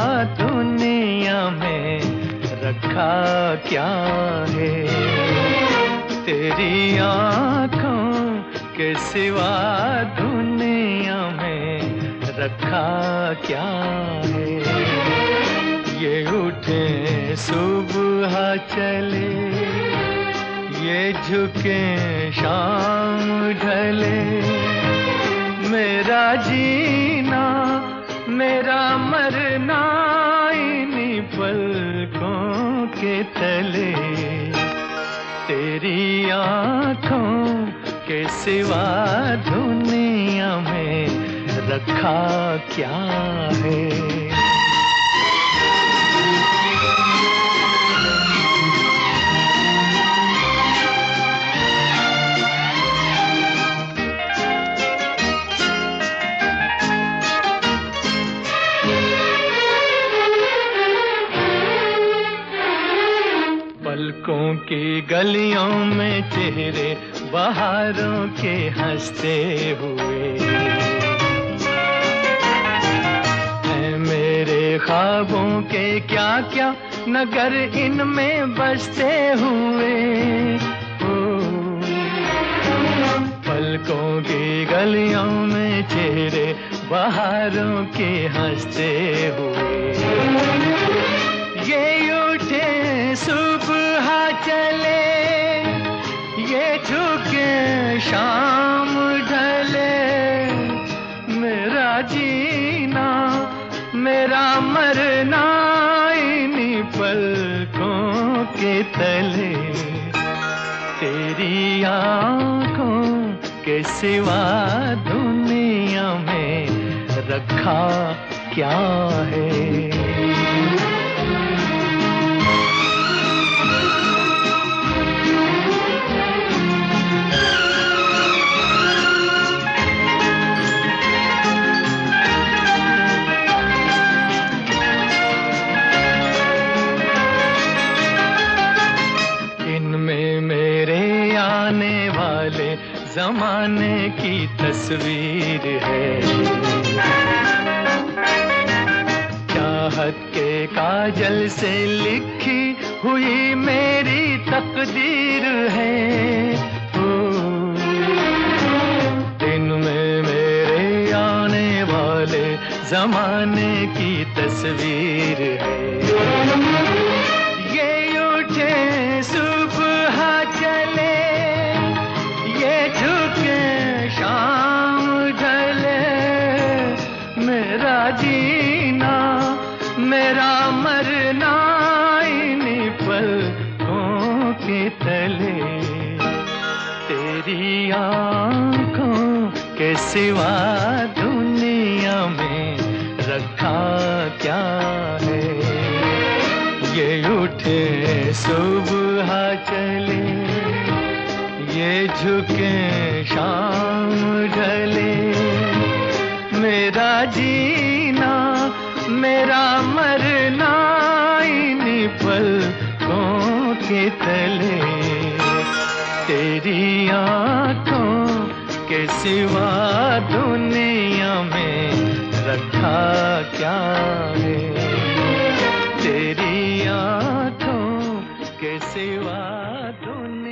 दुनिया में रखा क्या है। तेरी आँखों के सिवा दुनिया में रखा क्या है। ये उठे सुबह चले, ये झुके शाम ढले, मेरा जीना मेरा मरना इन्हीं पलकों के तले। तेरी आँखों के सिवा दुनिया में रखा क्या है। पलकों की गलियों में चेहरे बहारों के हंसते हुए हैं मेरे ख्वाबों के क्या क्या नगर इनमें बसते हुए। पलकों की गलियों में चेहरे बहारों के हंसते हुए, ये उठे सुबह चले, ये झुके शाम ढले, मेरा जीना मेरा मरना इन्हीं पलकों के तले। तेरी आँखों के सिवा दुनिया में रखा क्या है। आने वाले जमाने की तस्वीर है, चाहत के काजल से लिखी हुई मेरी तकदीर है। दिन में मेरे आने वाले जमाने की तस्वीर है, ये उठे सुबह चले, शाम ढले, मेरा जीना मेरा मरना इन्हीं पलकों के तले। तेरी आँखों के सिवा दुनिया में रखा क्या है। ये उठे सुबह चले, ये झुके शाम ढले, मेरा जीना मेरा मरना इन्हीं पलकों के तले। तेरी आँखों के सिवा दुनिया में रखा क्या है। तेरी आँखों के सिवा दुनिया